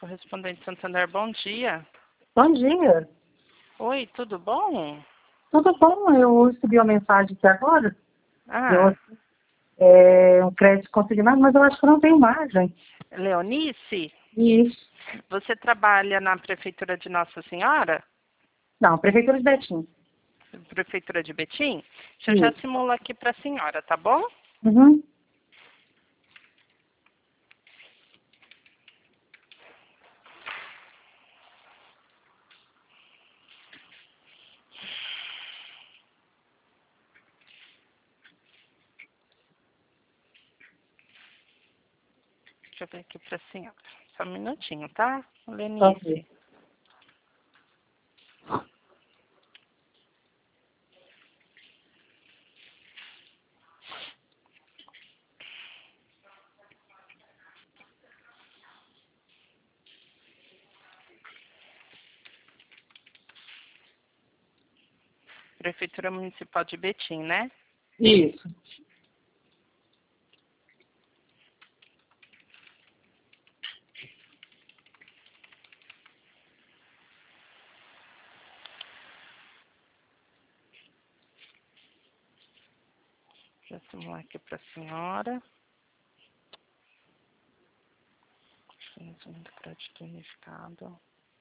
Correspondente Santander, bom dia. Bom dia. Oi, tudo bom? Tudo bom? Eu recebi uma mensagem aqui agora. Ah, Um crédito consignado, mas eu acho que não tem margem. Leonice, Isso. você trabalha na Prefeitura de Nossa Senhora? Não, Prefeitura de Betim. Prefeitura de Betim? Deixa eu já Isso. simular aqui para a senhora, tá bom? Uhum. Deixa eu ver aqui para a senhora. Só um minutinho, tá, Ok. Leonice? Prefeitura Municipal de Betim, né? Isso. Deixa eu simular aqui para a senhora. Financiamento crédito unificado.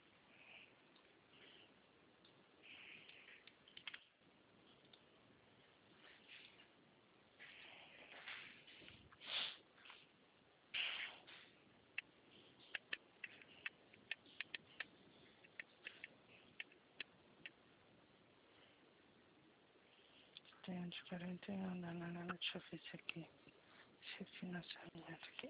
Tem de 41, não, deixa eu ver isso aqui. Esse financiamento aqui.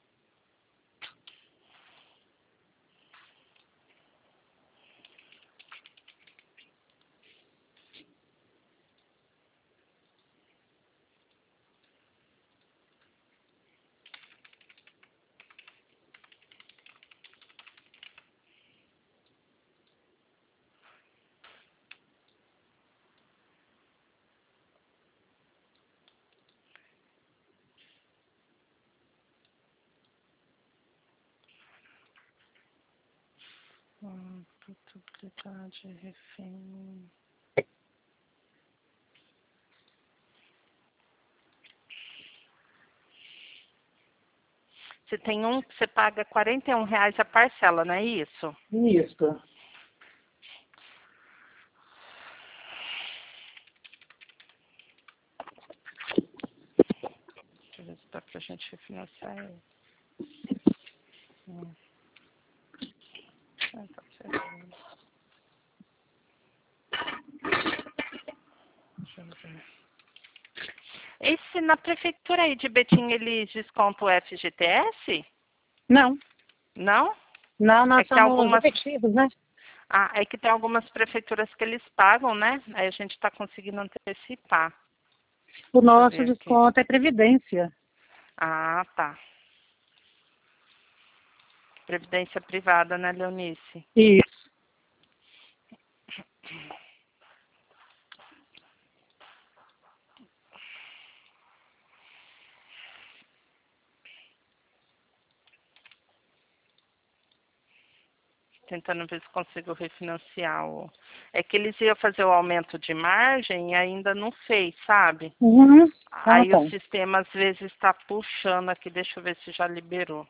Portabilidade, refém. Você tem um que você paga R$ 41 a parcela, não é isso? Isso. Deixa eu ver se dá pra gente refinanciar ele. Tá certo. Deixa eu ver. Esse na prefeitura aí de Betim, eles descontam o FGTS? Não. Não? Não, É nós que tem somos algumas. efetivos, né? Ah, é que tem algumas prefeituras que eles pagam, né? Aí a gente está conseguindo antecipar. O Deixa eu nosso ver aqui. desconto é Previdência. Ah, tá. Previdência privada, né, Leonice? Isso. Tentando ver se consigo refinanciar o. É que eles iam fazer o aumento de margem e ainda não fez, sabe? Uhum. Ah, Aí o tá. sistema às vezes está puxando aqui, deixa eu ver se já liberou.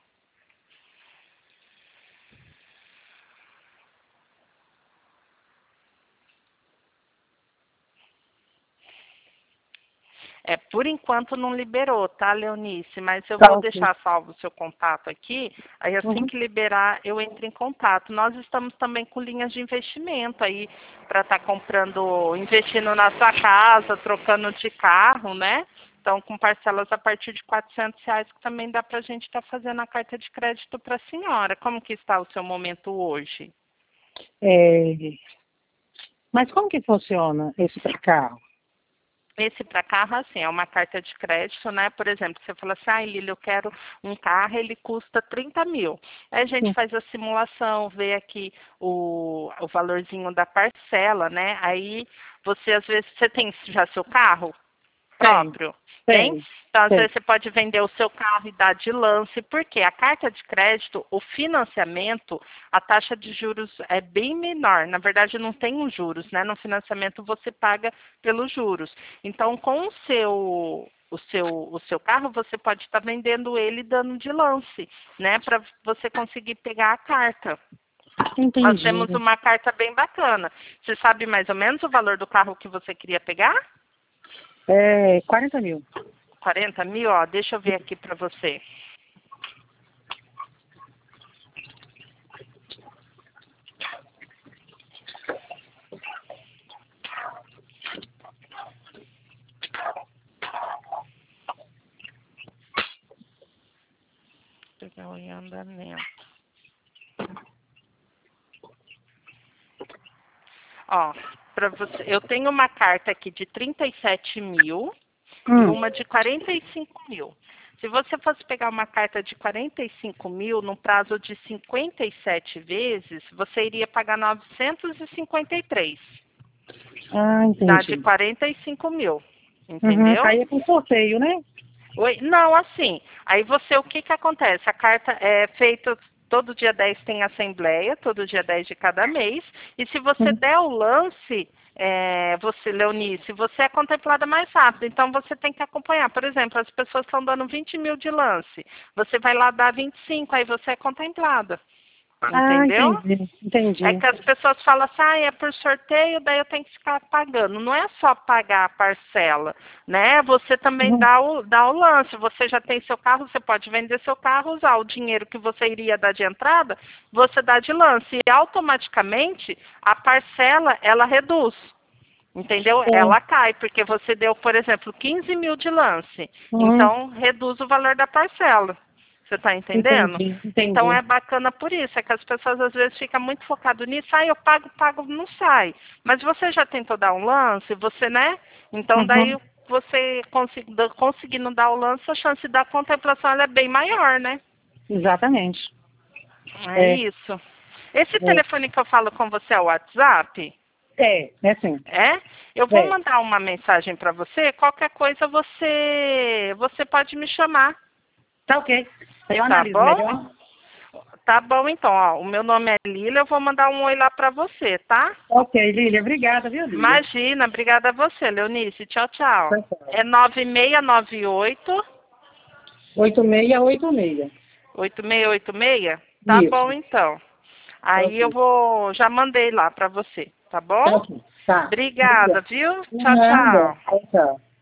É, por enquanto não liberou, tá, Leonice? Mas eu Tá, vou ok. deixar salvo o seu contato aqui, aí assim Uhum. que liberar eu entro em contato. Nós estamos também com linhas de investimento aí para estar comprando, investindo na sua casa, trocando de carro, né? Então, com parcelas a partir de R$ 400, que também dá para a gente estar fazendo a carta de crédito para a senhora. Como que está o seu momento hoje? É, Mas como que funciona esse para carro? Esse para carro, assim, é uma carta de crédito, né? Por exemplo, você fala assim, ah, Lília, eu quero um carro, ele custa 30 mil. Aí a gente Sim. faz a simulação, vê aqui o valorzinho da parcela, né? Aí você, às vezes, você tem já seu carro próprio? Tem. Então, às Tem. vezes você pode vender o seu carro e dar de lance, porque a carta de crédito, o financiamento, a taxa de juros é bem menor. Na verdade, não tem os juros, né? No financiamento você paga pelos juros. Então, com o seu carro, você pode estar vendendo ele e dando de lance, né? Para você conseguir pegar a carta. Nós temos Entendi. uma carta bem bacana. Você sabe mais ou menos o valor do carro que você queria pegar? 40 mil. 40 mil, ó, deixa eu ver aqui para você. Vou pegar o em andamento. Ó, para você, eu tenho uma carta aqui de 37 mil e uma de 45 mil. Se você fosse pegar uma carta de 45 mil no prazo de 57 vezes, você iria pagar 953. Ah, Dá de entendi. 45 mil, Uhum. entendeu? Aí é com sorteio, né? Oi? Não, assim, aí você, o que que acontece? A carta é feita, todo dia 10 tem assembleia, todo dia 10 de cada mês, e se você Uhum. der o lance, você, Leonice, você é contemplada mais rápido, então você tem que acompanhar. Por exemplo, as pessoas estão dando 20 mil de lance, você vai lá dar 25, aí você é contemplada, Ah, entendeu? entendi. É Entendi. que as pessoas falam assim, é por sorteio, daí eu tenho que ficar pagando. Não é só pagar a parcela, né? Você também Uhum. dá o lance. Você já tem seu carro, você pode vender seu carro, usar o dinheiro que você iria dar de entrada, você dá de lance. E automaticamente a parcela, ela reduz. Entendeu? É. Ela cai, porque você deu, por exemplo, 15 mil de lance. Uhum. Então, reduz o valor da parcela. Você está entendendo? Entendi, Então entendi. é bacana por isso, é que as pessoas às vezes ficam muito focadas nisso, eu pago, pago, não sai. Mas você já tentou dar um lance, você, né? Então daí Uhum. você conseguindo dar o lance, a chance da contemplação ela é bem maior, né? Exatamente. É É, isso. Esse é, telefone que eu falo com você é o WhatsApp? é sim. É? Eu vou É. mandar uma mensagem para você, qualquer coisa você pode me chamar, Tá ok. Aí eu tá analiso bom? melhor. Tá bom, então, ó, o meu nome é Lília, eu vou mandar um oi lá pra você, tá? Ok, Lília. Obrigada, viu, Lília? Imagina, obrigada a você, Leonice. Tchau, tchau. Tchau, tchau. É 9698 8686. 8686? Tá bom, Isso. então. Tá Aí eu ok. vou, já mandei lá pra você, tá Tá bom? ok. Tá. Obrigada, Obrigada. viu? Tchau, Nada. tchau. Tchau, tchau.